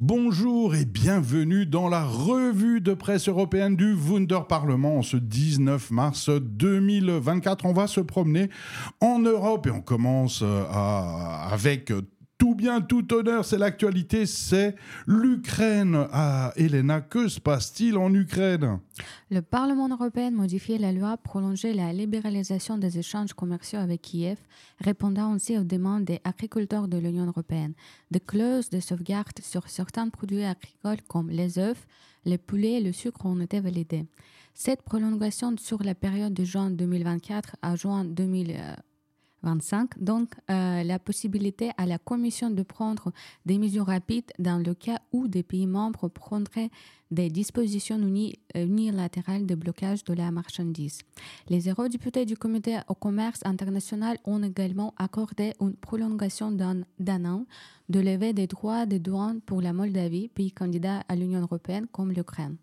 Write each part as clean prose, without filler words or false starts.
Bonjour et bienvenue dans la revue de presse européenne du Wunderparlement en ce 19 mars 2024. On va se promener en Europe et on commence avec tout bien, tout honneur, c'est l'actualité, c'est l'Ukraine. Ah, Elena, que se passe-t-il en Ukraine ? Le Parlement européen modifie la loi prolonger la libéralisation des échanges commerciaux avec Kiev, répondant aussi aux demandes des agriculteurs de l'Union européenne. Des clauses de sauvegarde sur certains produits agricoles comme les œufs, les poulets et le sucre ont été validées. Cette prolongation sur la période de juin 2024 à juin 2025 donc la possibilité à la Commission de prendre des mesures rapides dans le cas où des pays membres prendraient des dispositions unilatérales de blocage de la marchandise. Les eurodéputés du Comité au commerce international ont également accordé une prolongation d'un an de levée des droits de douane pour la Moldavie, pays candidat à l'Union européenne comme l'Ukraine.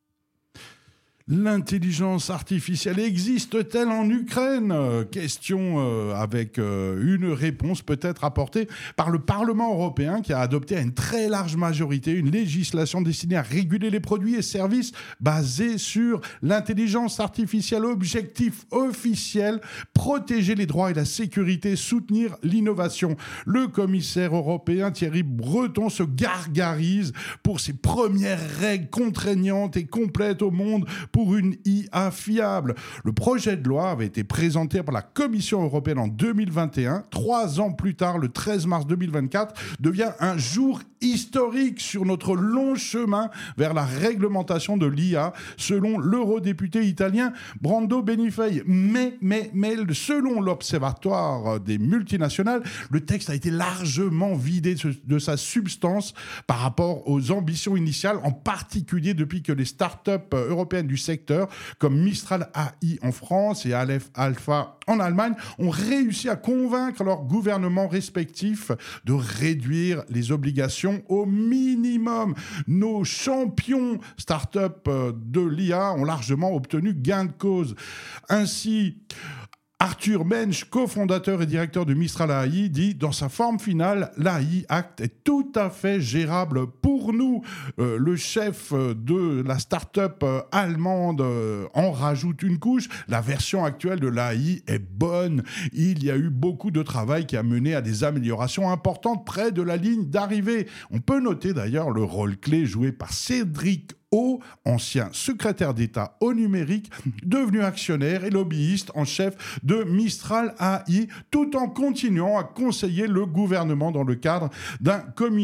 L'intelligence artificielle existe-t-elle en Ukraine ? Question avec une réponse peut-être apportée par le Parlement européen qui a adopté à une très large majorité une législation destinée à réguler les produits et services basés sur l'intelligence artificielle. Objectif officiel, protéger les droits et la sécurité, soutenir l'innovation. Le commissaire européen Thierry Breton se gargarise pour ses premières règles contraignantes et complètes au monde pour une IA fiable. Le projet de loi avait été présenté par la Commission européenne en 2021. 3 ans plus tard, le 13 mars 2024, devient un jour historique sur notre long chemin vers la réglementation de l'IA, selon l'eurodéputé italien Brando Benifei. Mais selon l'Observatoire des multinationales, le texte a été largement vidé de sa substance par rapport aux ambitions initiales, en particulier depuis que les startups européennes du secteur, comme Mistral AI en France et Aleph Alpha en Allemagne, ont réussi à convaincre leurs gouvernements respectifs de réduire les obligations au minimum. Nos champions startups de l'IA ont largement obtenu gain de cause. Ainsi, Arthur Mensch, cofondateur et directeur de Mistral AI, dit « Dans sa forme finale, l'AI Act est tout à fait gérable pour nous ». Le chef de la start-up allemande en rajoute une couche. La version actuelle de l'AI est bonne. Il y a eu beaucoup de travail qui a mené à des améliorations importantes près de la ligne d'arrivée. On peut noter d'ailleurs le rôle clé joué par Cédric O, ancien secrétaire d'État au numérique, devenu actionnaire et lobbyiste en chef de Mistral AI, tout en continuant à conseiller le gouvernement dans le cadre d'un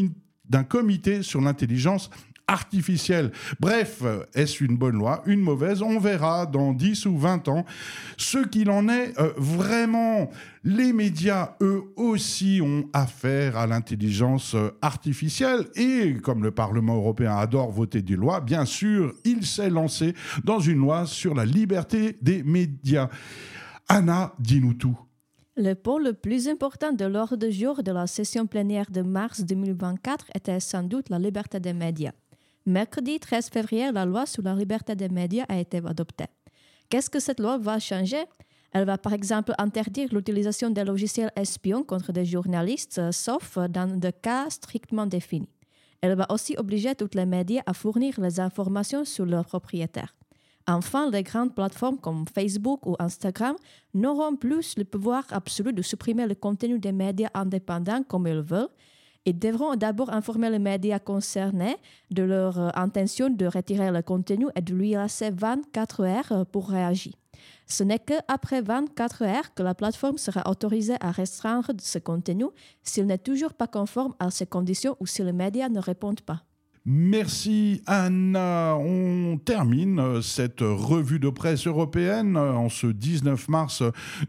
comité sur l'intelligence artificielle. Bref, est-ce une bonne loi, une mauvaise ? On verra dans 10 ou 20 ans ce qu'il en est vraiment. Les médias, eux aussi, ont affaire à l'intelligence artificielle et, comme le Parlement européen adore voter des lois, bien sûr, il s'est lancé dans une loi sur la liberté des médias. Anna, dis-nous tout. Le pôle le plus important de l'ordre du jour de la session plénière de mars 2024 était sans doute la liberté des médias. Mercredi 13 février, la loi sur la liberté des médias a été adoptée. Qu'est-ce que cette loi va changer ? Elle va par exemple interdire l'utilisation des logiciels espions contre des journalistes, sauf dans des cas strictement définis. Elle va aussi obliger tous les médias à fournir les informations sur leurs propriétaires. Enfin, les grandes plateformes comme Facebook ou Instagram n'auront plus le pouvoir absolu de supprimer le contenu des médias indépendants comme ils veulent. Ils devront d'abord informer les médias concernés de leur intention de retirer le contenu et de lui laisser 24 heures pour réagir. Ce n'est qu'après 24 heures que la plateforme sera autorisée à restreindre ce contenu s'il n'est toujours pas conforme à ces conditions ou si les médias ne répondent pas. Merci Anna. On termine cette revue de presse européenne en ce 19 mars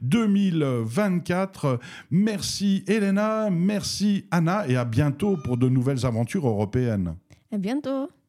2024. Merci Elena, merci Anna et à bientôt pour de nouvelles aventures européennes. À bientôt.